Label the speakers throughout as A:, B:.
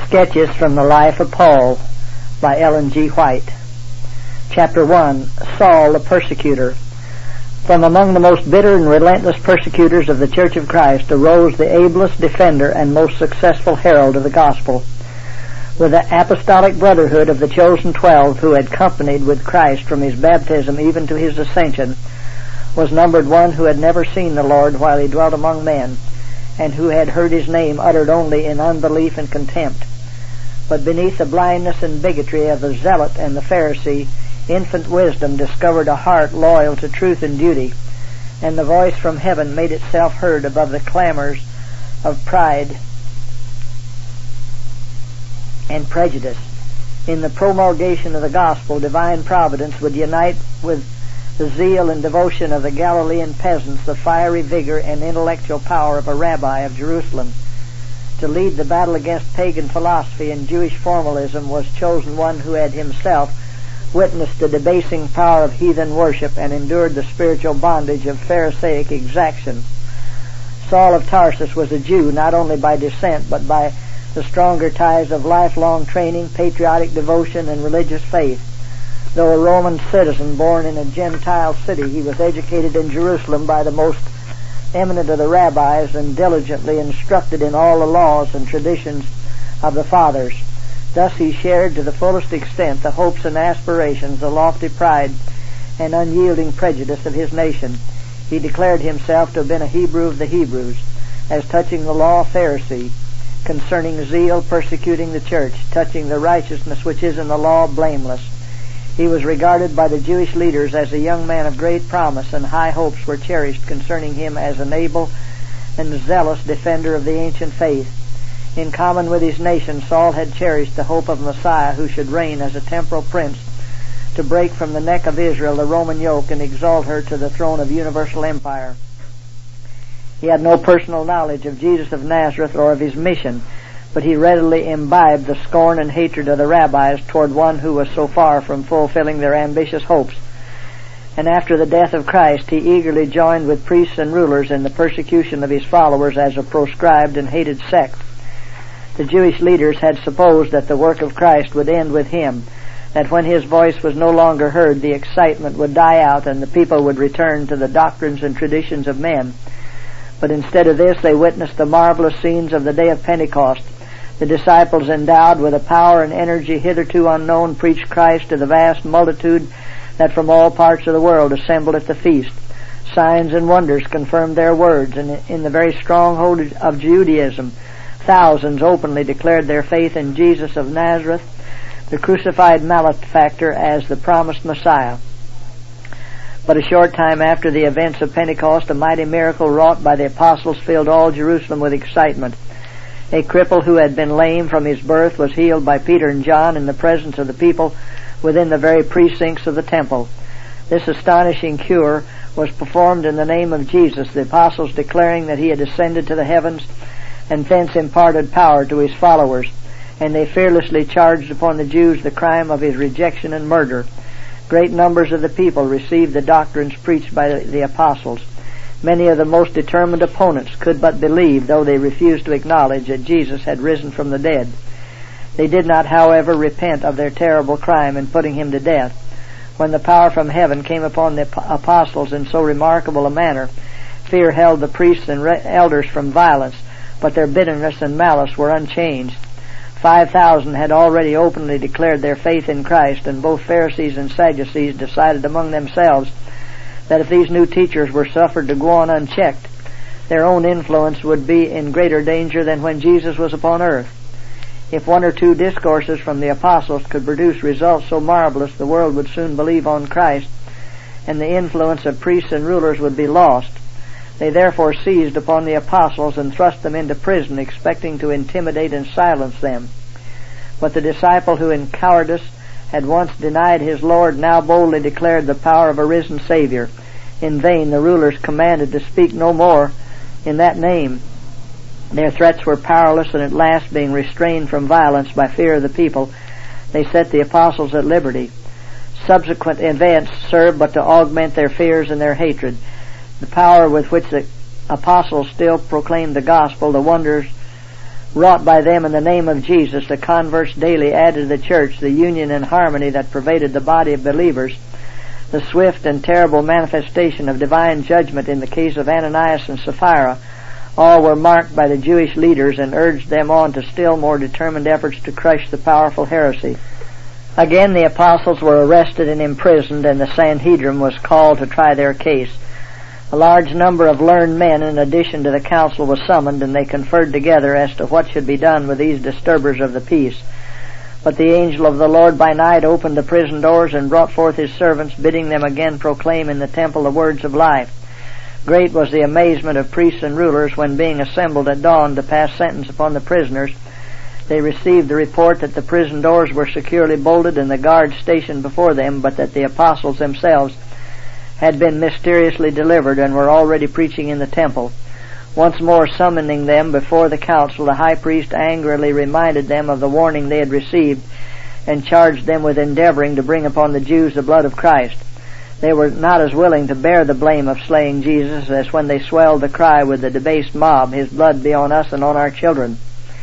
A: Sketches from the Life of Paul by Ellen G. White. Chapter 1. Saul the Persecutor. From among the most bitter and relentless persecutors of the Church of Christ arose the ablest defender and most successful herald of the gospel. With the apostolic brotherhood of the chosen 12 who had companied with Christ from his baptism even to his ascension, was numbered one who had never seen the Lord while he dwelt among men, and who had heard his name uttered only in unbelief and contempt. But beneath the blindness and bigotry of the zealot and the Pharisee, infant wisdom discovered a heart loyal to truth and duty, and the voice from heaven made itself heard above the clamors of pride and prejudice. In the promulgation of the gospel, divine providence would unite with the zeal and devotion of the Galilean peasants the fiery vigor and intellectual power of a rabbi of Jerusalem. To lead the battle against pagan philosophy and Jewish formalism was chosen one who had himself witnessed the debasing power of heathen worship and endured the spiritual bondage of Pharisaic exaction. Saul of Tarsus was a Jew not only by descent but by the stronger ties of lifelong training, patriotic devotion, and religious faith. Though a Roman citizen born in a Gentile city, he was educated in Jerusalem by the most eminent of the rabbis and diligently instructed in all the laws and traditions of the fathers. Thus he shared to the fullest extent the hopes and aspirations, the lofty pride and unyielding prejudice of his nation. He declared himself to have been a Hebrew of the Hebrews, as touching the law, Pharisee, concerning zeal, persecuting the church, touching the righteousness which is in the law, blameless. He was regarded by the Jewish leaders as a young man of great promise, and high hopes were cherished concerning him as an able and zealous defender of the ancient faith. In common with his nation, Saul had cherished the hope of Messiah who should reign as a temporal prince to break from the neck of Israel the Roman yoke and exalt her to the throne of universal empire. He had no personal knowledge of Jesus of Nazareth or of his mission, but he readily imbibed the scorn and hatred of the rabbis toward one who was so far from fulfilling their ambitious hopes. And after the death of Christ, he eagerly joined with priests and rulers in the persecution of his followers as a proscribed and hated sect. The Jewish leaders had supposed that the work of Christ would end with him, that when his voice was no longer heard, the excitement would die out and the people would return to the doctrines and traditions of men. But instead of this, they witnessed the marvelous scenes of the day of Pentecost. The disciples, endowed with a power and energy hitherto unknown, preached Christ to the vast multitude that from all parts of the world assembled at the feast. Signs and wonders confirmed their words, and in the very stronghold of Judaism, thousands openly declared their faith in Jesus of Nazareth, the crucified malefactor, as the promised Messiah. But a short time after the events of Pentecost, a mighty miracle wrought by the apostles filled all Jerusalem with excitement. A cripple who had been lame from his birth was healed by Peter and John in the presence of the people within the very precincts of the temple. This astonishing cure was performed in the name of Jesus, the apostles declaring that he had ascended to the heavens and thence imparted power to his followers, and they fearlessly charged upon the Jews the crime of his rejection and murder. Great numbers of the people received the doctrines preached by the apostles. Many of the most determined opponents could but believe, though they refused to acknowledge that Jesus had risen from the dead. They did not, however, repent of their terrible crime in putting him to death. When the power from heaven came upon the apostles in so remarkable a manner, fear held the priests and elders from violence, but their bitterness and malice were unchanged. 5,000 had already openly declared their faith in Christ, and both Pharisees and Sadducees decided among themselves that if these new teachers were suffered to go on unchecked, their own influence would be in greater danger than when Jesus was upon earth. If one or two discourses from the apostles could produce results so marvelous, the world would soon believe on Christ, and the influence of priests and rulers would be lost. They therefore seized upon the apostles and thrust them into prison, expecting to intimidate and silence them. But the disciple who in cowardice had once denied his Lord now boldly declared the power of a risen Savior. In vain the rulers commanded to speak no more in that name. Their threats were powerless, and at last, being restrained from violence by fear of the people, they set the apostles at liberty. Subsequent events served but to augment their fears and their hatred. The power with which the apostles still proclaimed the gospel, the wonders wrought by them in the name of Jesus, the converts daily added to the church, the union and harmony that pervaded the body of believers, the swift and terrible manifestation of divine judgment in the case of Ananias and Sapphira, all were marked by the Jewish leaders and urged them on to still more determined efforts to crush the powerful heresy. Again, the apostles were arrested and imprisoned, and the Sanhedrin was called to try their case. A large number of learned men in addition to the council was summoned, and they conferred together as to what should be done with these disturbers of the peace. But the angel of the Lord by night opened the prison doors and brought forth his servants, bidding them again proclaim in the temple the words of life. Great was the amazement of priests and rulers when, being assembled at dawn to pass sentence upon the prisoners, they received the report that the prison doors were securely bolted and the guards stationed before them, but that the apostles themselves had been mysteriously delivered and were already preaching in the temple. Once more summoning them before the council, the high priest angrily reminded them of the warning they had received and charged them with endeavoring to bring upon the Jews the blood of Christ. They were not as willing to bear the blame of slaying Jesus as when they swelled the cry with the debased mob, "His blood be on us and on our children."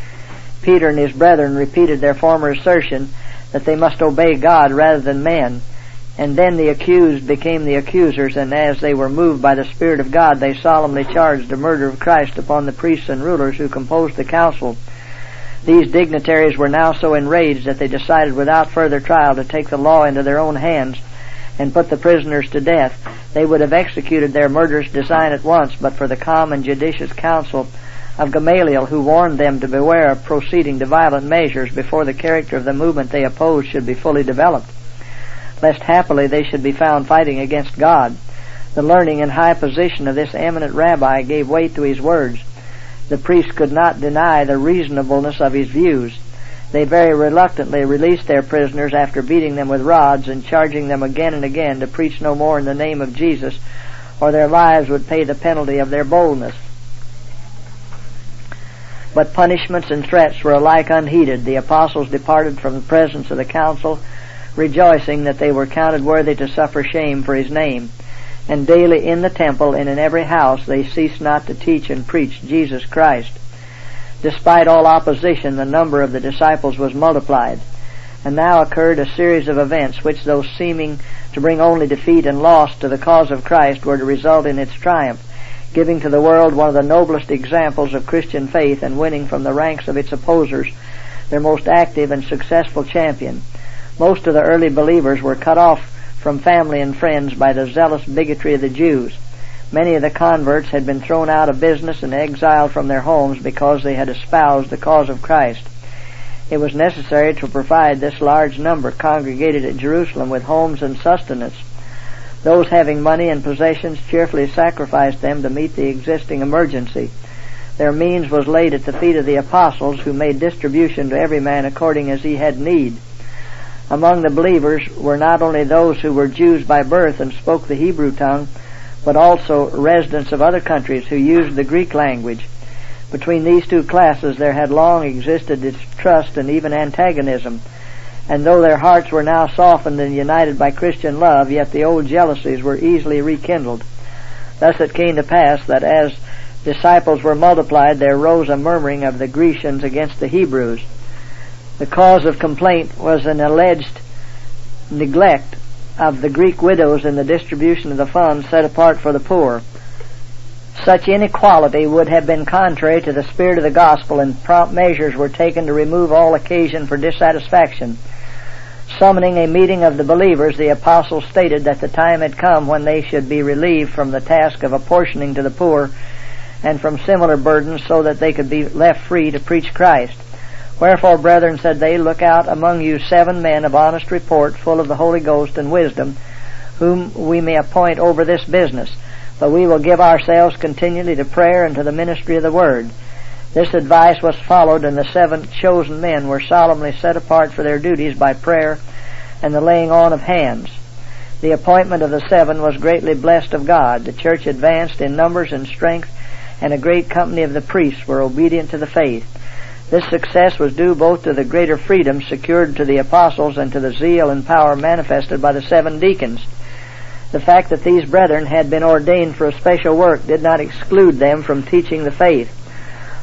A: Peter and his brethren repeated their former assertion that they must obey God rather than men. And then the accused became the accusers, and as they were moved by the Spirit of God, they solemnly charged the murder of Christ upon the priests and rulers who composed the council. These dignitaries were now so enraged that they decided without further trial to take the law into their own hands and put the prisoners to death. They would have executed their murderous design at once, but for the calm and judicious counsel of Gamaliel, who warned them to beware of proceeding to violent measures before the character of the movement they opposed should be fully developed, lest happily they should be found fighting against God. The learning and high position of this eminent rabbi gave weight to his words. The priests could not deny the reasonableness of his views. They very reluctantly released their prisoners after beating them with rods and charging them again and again to preach no more in the name of Jesus, or their lives would pay the penalty of their boldness. But punishments and threats were alike unheeded. The apostles departed from the presence of the council, rejoicing that they were counted worthy to suffer shame for his name. And daily in the temple and in every house they ceased not to teach and preach Jesus Christ. Despite all opposition, the number of the disciples was multiplied. And now occurred a series of events which, though seeming to bring only defeat and loss to the cause of Christ, were to result in its triumph, giving to the world one of the noblest examples of Christian faith and winning from the ranks of its opposers their most active and successful champion. Most of the early believers were cut off from family and friends by the zealous bigotry of the Jews. Many of the converts had been thrown out of business and exiled from their homes because they had espoused the cause of Christ. It was necessary to provide this large number congregated at Jerusalem with homes and sustenance. Those having money and possessions cheerfully sacrificed them to meet the existing emergency. Their means was laid at the feet of the apostles, who made distribution to every man according as he had need. Among the believers were not only those who were Jews by birth and spoke the Hebrew tongue, but also residents of other countries who used the Greek language. Between these two classes there had long existed distrust and even antagonism, and though their hearts were now softened and united by Christian love, yet the old jealousies were easily rekindled. Thus it came to pass that as disciples were multiplied, there rose a murmuring of the Grecians against the Hebrews. The cause of complaint was an alleged neglect of the Greek widows in the distribution of the funds set apart for the poor. Such inequality would have been contrary to the spirit of the gospel, and prompt measures were taken to remove all occasion for dissatisfaction. Summoning a meeting of the believers, the apostles stated that the time had come when they should be relieved from the task of apportioning to the poor and from similar burdens, so that they could be left free to preach Christ. "Wherefore, brethren," said they, "look out among you 7 men of honest report, full of the Holy Ghost and wisdom, whom we may appoint over this business. But we will give ourselves continually to prayer and to the ministry of the word." This advice was followed, and the 7 chosen men were solemnly set apart for their duties by prayer and the laying on of hands. The appointment of the 7 was greatly blessed of God. The church advanced in numbers and strength, and a great company of the priests were obedient to the faith. This success was due both to the greater freedom secured to the apostles and to the zeal and power manifested by the 7 deacons. The fact that these brethren had been ordained for a special work did not exclude them from teaching the faith.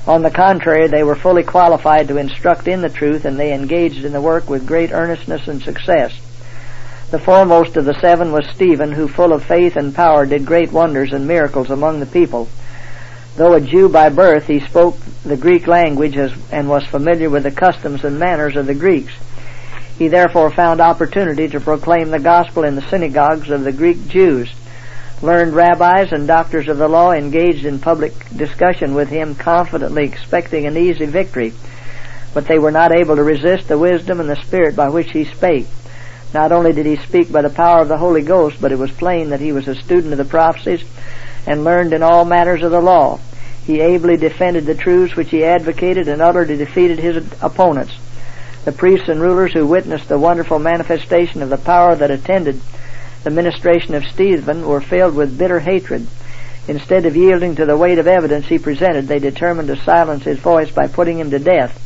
A: On the contrary, they were fully qualified to instruct in the truth, and they engaged in the work with great earnestness and success. The foremost of the 7 was Stephen, who full of faith and power did great wonders and miracles among the people. Though a Jew by birth, he spoke the Greek language and was familiar with the customs and manners of the Greeks. He therefore found opportunity to proclaim the gospel in the synagogues of the Greek Jews. Learned rabbis and doctors of the law engaged in public discussion with him, confidently expecting an easy victory, but they were not able to resist the wisdom and the spirit by which he spake. Not only did he speak by the power of the Holy Ghost, but it was plain that he was a student of the prophecies and learned in all matters of the law. He ably defended the truths which he advocated and utterly defeated his opponents. The priests and rulers who witnessed the wonderful manifestation of the power that attended the ministration of Stephen were filled with bitter hatred. Instead of yielding to the weight of evidence he presented, they determined to silence his voice by putting him to death.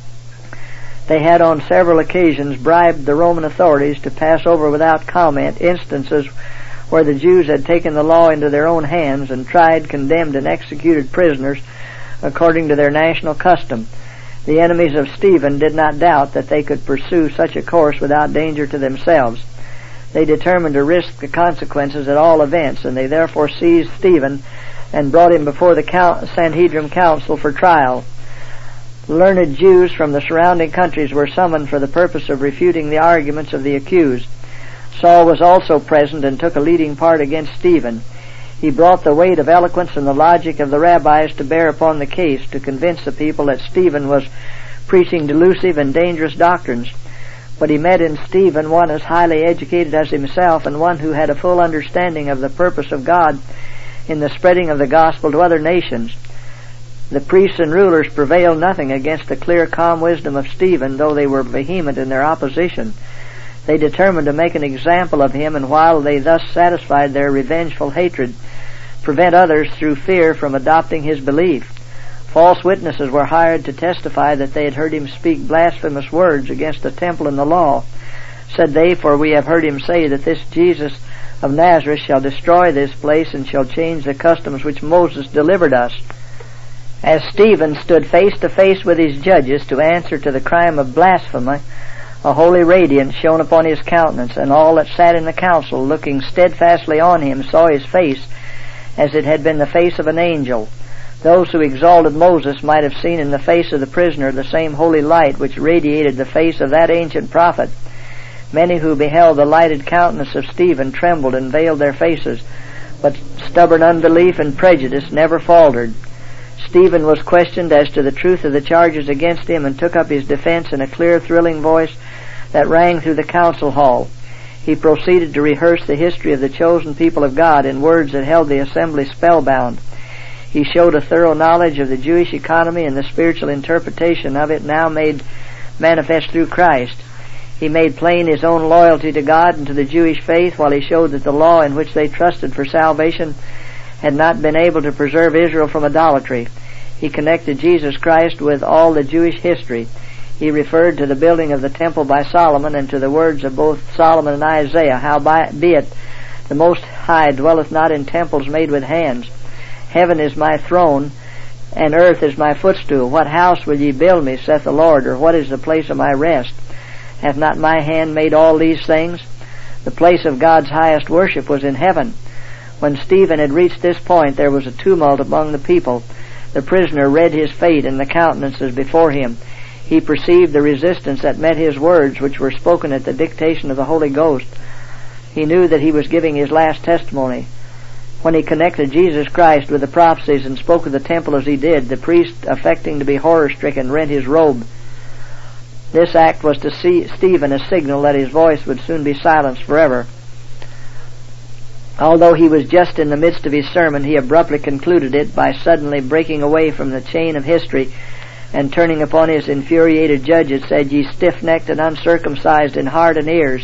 A: They had on several occasions bribed the Roman authorities to pass over without comment instances where the Jews had taken the law into their own hands and tried, condemned, and executed prisoners according to their national custom. The enemies of Stephen did not doubt that they could pursue such a course without danger to themselves. They determined to risk the consequences at all events, and they therefore seized Stephen and brought him before the Sanhedrin council for trial. Learned Jews from the surrounding countries were summoned for the purpose of refuting the arguments of the accused. Saul was also present and took a leading part against Stephen. He brought the weight of eloquence and the logic of the rabbis to bear upon the case to convince the people that Stephen was preaching delusive and dangerous doctrines. But he met in Stephen one as highly educated as himself and one who had a full understanding of the purpose of God in the spreading of the gospel to other nations. The priests and rulers prevailed nothing against the clear, calm wisdom of Stephen, though they were vehement in their opposition. They determined to make an example of him, and while they thus satisfied their revengeful hatred, prevent others through fear from adopting his belief. False witnesses were hired to testify that they had heard him speak blasphemous words against the temple and the law. Said they, for we have heard him say that this Jesus of Nazareth shall destroy this place and shall change the customs which Moses delivered us. As Stephen stood face to face with his judges to answer to the crime of blasphemy, a holy radiance shone upon his countenance, and all that sat in the council, looking steadfastly on him, saw his face as it had been the face of an angel. Those who exalted Moses might have seen in the face of the prisoner the same holy light which radiated the face of that ancient prophet. Many who beheld the lighted countenance of Stephen trembled and veiled their faces, but stubborn unbelief and prejudice never faltered. Stephen was questioned as to the truth of the charges against him and took up his defense in a clear, thrilling voice that rang through the council hall. He proceeded to rehearse the history of the chosen people of God in words that held the assembly spellbound. He showed a thorough knowledge of the Jewish economy and the spiritual interpretation of it now made manifest through Christ. He made plain his own loyalty to God and to the Jewish faith, while he showed that the law in which they trusted for salvation had not been able to preserve Israel from idolatry. He connected Jesus Christ with all the Jewish history. He referred to the building of the temple by Solomon and to the words of both Solomon and Isaiah, howbeit the Most High dwelleth not in temples made with hands. Heaven is my throne, and earth is my footstool. What house will ye build me, saith the Lord, or what is the place of my rest? Hath not my hand made all these things? The place of God's highest worship was in heaven. When Stephen had reached this point, there was a tumult among the people. The prisoner read his fate in the countenances before him. He perceived the resistance that met his words, which were spoken at the dictation of the Holy Ghost. He knew that he was giving his last testimony. When he connected Jesus Christ with the prophecies and spoke of the temple as he did, the priest, affecting to be horror-stricken, rent his robe. This act was to Stephen a signal that his voice would soon be silenced forever. Although he was just in the midst of his sermon, he abruptly concluded it by suddenly breaking away from the chain of history and turning upon his infuriated judges, said, Ye stiff-necked and uncircumcised in heart and ears,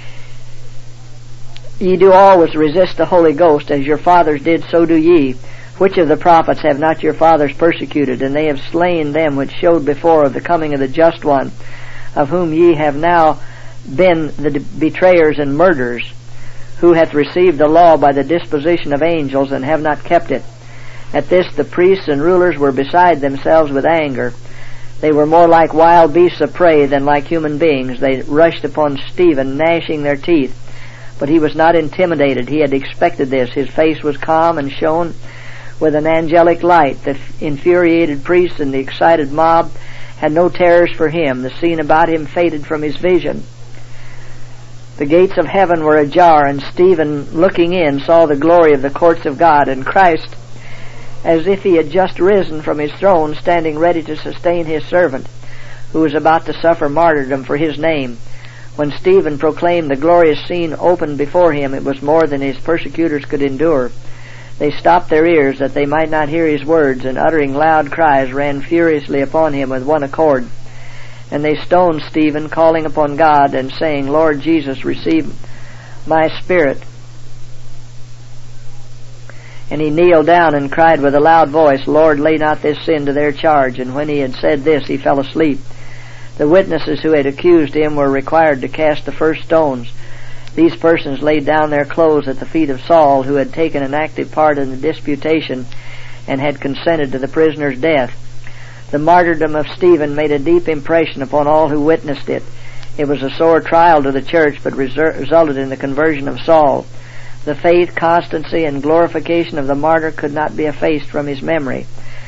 A: ye do always resist the Holy Ghost, as your fathers did, so do ye. Which of the prophets have not your fathers persecuted? And they have slain them which showed before of the coming of the Just One, of whom ye have now been the betrayers and murderers, who hath received the law by the disposition of angels, and have not kept it. At this the priests and rulers were beside themselves with anger. They were more like wild beasts of prey than like human beings. They rushed upon Stephen, gnashing their teeth. But he was not intimidated. He had expected this. His face was calm and shone with an angelic light. The infuriated priests and the excited mob had no terrors for him. The scene about him faded from his vision. The gates of heaven were ajar, and Stephen, looking in, saw the glory of the courts of God, and Christ, as if he had just risen from his throne, standing ready to sustain his servant, who was about to suffer martyrdom for his name. When Stephen proclaimed the glorious scene opened before him, it was more than his persecutors could endure. They stopped their ears that they might not hear his words, and uttering loud cries ran furiously upon him with one accord. And they stoned Stephen, calling upon God and saying, Lord Jesus, receive my spirit. And he kneeled down and cried with a loud voice, Lord, lay not this sin to their charge. And when he had said this, he fell asleep. The witnesses who had accused him were required to cast the first stones. These persons laid down their clothes at the feet of Saul, who had taken an active part in the disputation and had consented to the prisoner's death. The martyrdom of Stephen made a deep impression upon all who witnessed it. It was a sore trial to the church, but resulted in the conversion of Saul. The faith, constancy, and glorification of the martyr could not be effaced from his memory.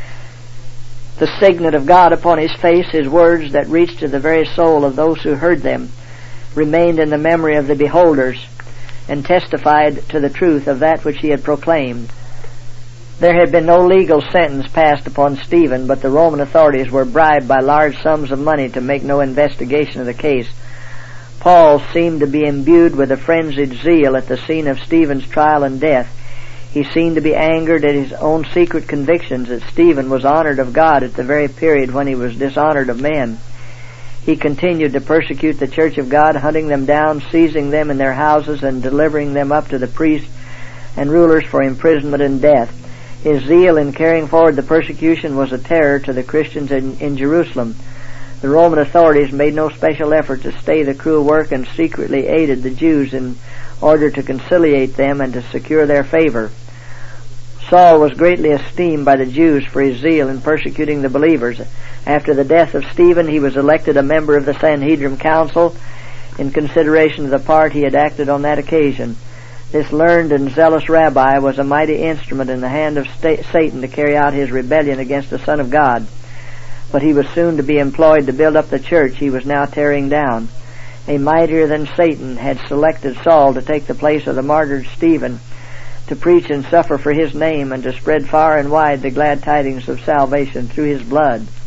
A: The signet of God upon his face, his words that reached to the very soul of those who heard them, remained in the memory of the beholders, and testified to the truth of that which he had proclaimed. There had been no legal sentence passed upon Stephen, but the Roman authorities were bribed by large sums of money to make no investigation of the case. Paul seemed to be imbued with a frenzied zeal at the scene of Stephen's trial and death. He seemed to be angered at his own secret convictions that Stephen was honored of God at the very period when he was dishonored of men. He continued to persecute the church of God, hunting them down, seizing them in their houses, and delivering them up to the priests and rulers for imprisonment and death. His zeal in carrying forward the persecution was a terror to the Christians in Jerusalem. The Roman authorities made no special effort to stay the cruel work and secretly aided the Jews in order to conciliate them and to secure their favor. Saul was greatly esteemed by the Jews for his zeal in persecuting the believers. After the death of Stephen, he was elected a member of the Sanhedrin Council in consideration of the part he had acted on that occasion. This learned and zealous rabbi was a mighty instrument in the hand of Satan to carry out his rebellion against the Son of God. But he was soon to be employed to build up the church he was now tearing down. A mightier than Satan had selected Saul to take the place of the martyred Stephen, to preach and suffer for his name, and to spread far and wide the glad tidings of salvation through his blood.